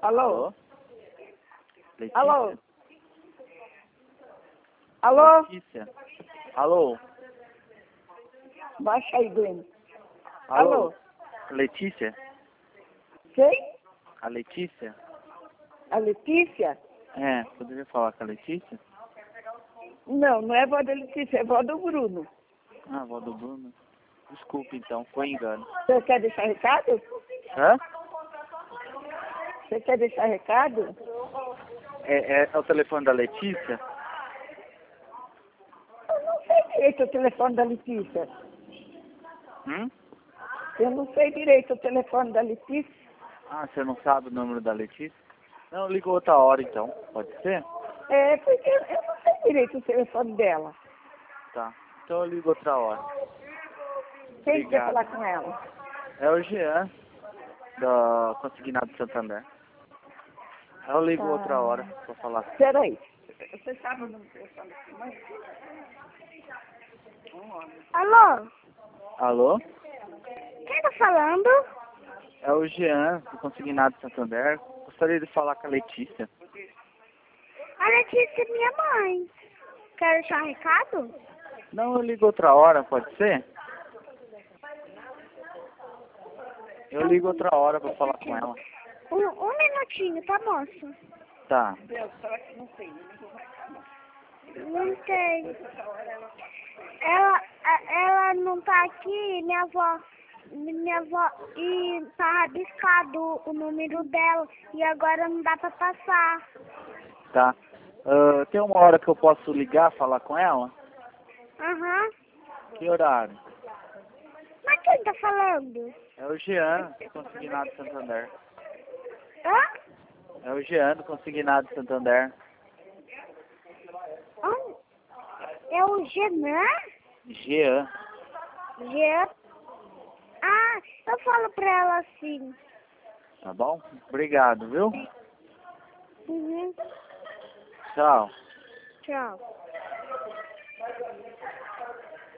Alô? Letícia? Alô? Alô? Letícia? Alô? Baixa aí, Glenn. Alô? Alô? Letícia? Quem? A Letícia? A Letícia? É, poderia falar com a Letícia? Não, não é vó da Letícia, é vó do Bruno. Ah, avó do Bruno. Desculpe então, foi engano. Você quer deixar recado? Hã? Você quer deixar recado? É o telefone da Letícia? Eu não sei direito o telefone da Letícia. Hum? Eu não sei direito o telefone da Letícia. Ah, você não sabe o número da Letícia? Não, liga outra hora então, pode ser? É, porque eu não sei direito o telefone dela. Tá. Então eu ligo outra hora. Quem quer Obrigado. falar com ela? É o Jean, da Consignado Santander. Eu ligo outra hora pra falar. Peraí. Você sabe o número do telefone da sua mãe? Alô? Alô? Quem tá falando? É o Jean, do Consignado Santander. Gostaria de falar com a Letícia. A Letícia é minha mãe. Quer deixar um recado? Não, eu ligo outra hora, pode ser? Eu ligo outra hora pra falar com ela. Um minutinho, tá, moço? Tá. Não tem. Ela não tá aqui, minha avó, e tá rabiscado o número dela, e agora não dá pra passar. Tá. Tem uma hora que eu posso ligar, falar com ela? Aham. Que horário? Mas quem tá falando? É o Jean, do Consignado Santander. Hã? É o Jean, do Consignado Santander. É o Genan? Jean. Jean? Ah, eu falo pra ela assim. Tá bom? Obrigado, viu? Uhum. Tchau. Tchau.